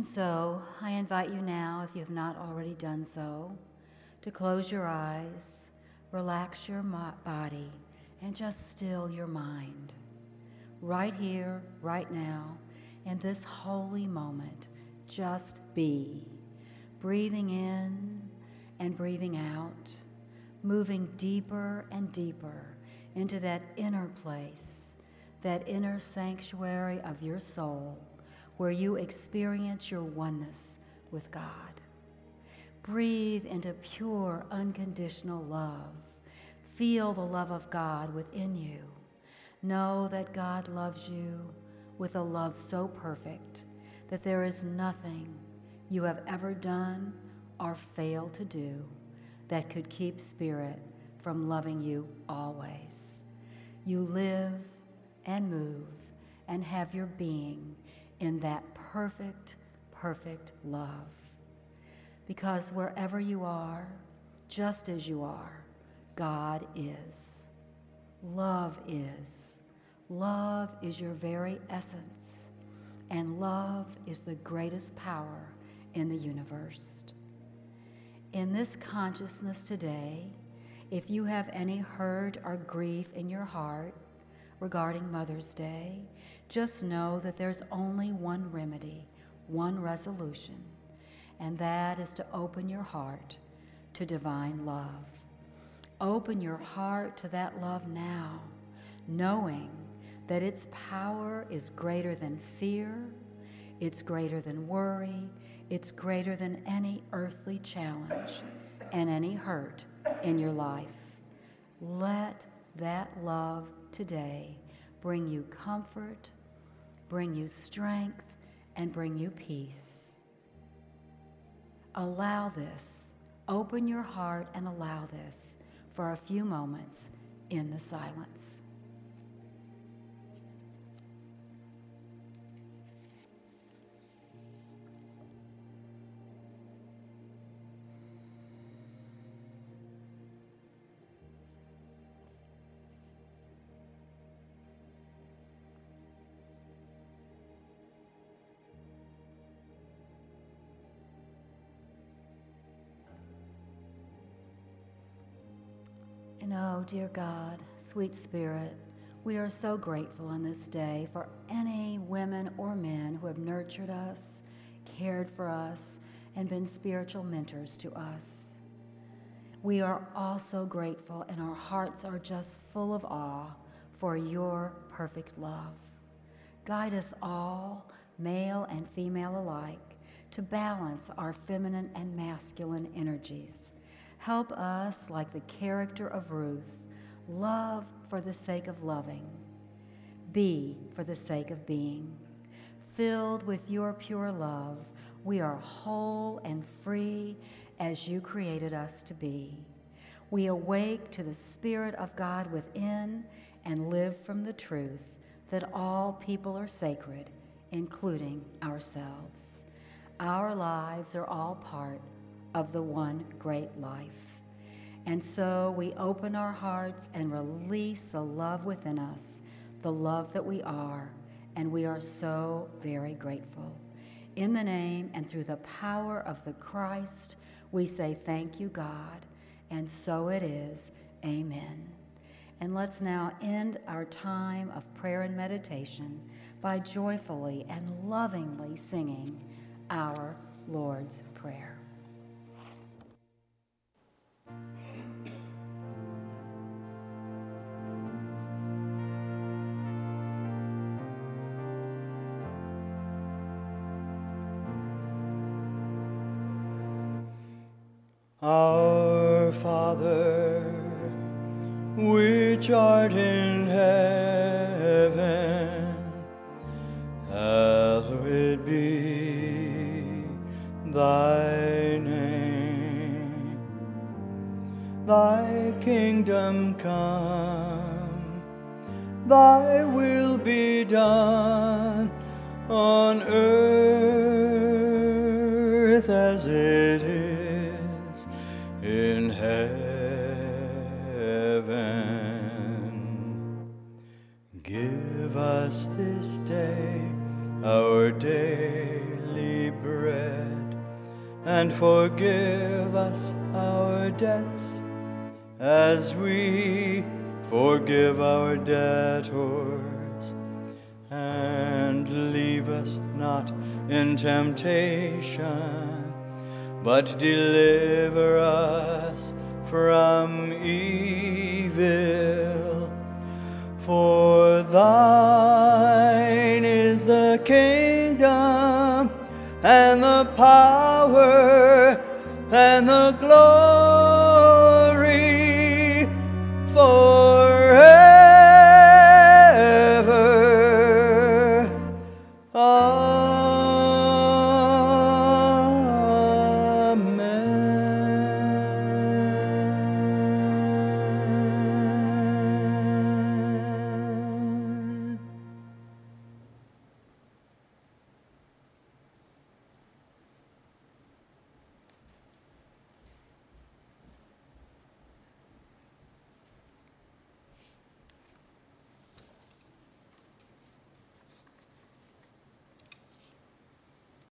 And so I invite you now, if you have not already done so, to close your eyes, relax your body, and just still your mind. Right here, right now, in this holy moment, just be. Breathing in and breathing out, moving deeper and deeper into that inner place, that inner sanctuary of your soul, where you experience your oneness with God. Breathe into pure, unconditional love. Feel the love of God within you. Know that God loves you with a love so perfect that there is nothing you have ever done or failed to do that could keep Spirit from loving you always. You live and move and have your being in that perfect, perfect love. Because wherever you are, just as you are, God is. Love is. Love is your very essence, and love is the greatest power in the universe. In this consciousness today, if you have any hurt or grief in your heart regarding Mother's Day, just know that there's only one remedy, one resolution, and that is to open your heart to divine love. Open your heart to that love now, knowing that its power is greater than fear, it's greater than worry, it's greater than any earthly challenge and any hurt in your life. Let that love today bring you comfort, bring you strength, and bring you peace. Allow this. Open your heart and allow this for a few moments in the silence. And oh, dear God, sweet Spirit, we are so grateful on this day for any women or men who have nurtured us, cared for us, and been spiritual mentors to us. We are also grateful, and our hearts are just full of awe for your perfect love. Guide us all, male and female alike, to balance our feminine and masculine energies. Help us, like the character of Ruth, love for the sake of loving, be for the sake of being. Filled with your pure love, we are whole and free as you created us to be. We awake to the Spirit of God within and live from the truth that all people are sacred, including ourselves. Our lives are all part of the one great life. And so we open our hearts and release the love within us, the love that we are, and we are so very grateful. In the name and through the power of the Christ, we say thank you, God, and so it is. Amen. And let's now end our time of prayer and meditation by joyfully and lovingly singing our Lord's Prayer. Our Father, which art in heaven, hallowed be thy name. Thy kingdom come, thy will be done on earth as it is in heaven. Give us this day our daily daily bread, and forgive us our debts, as we forgive our debtors. And leave us not in temptation, but deliver us from evil. For thine is the kingdom,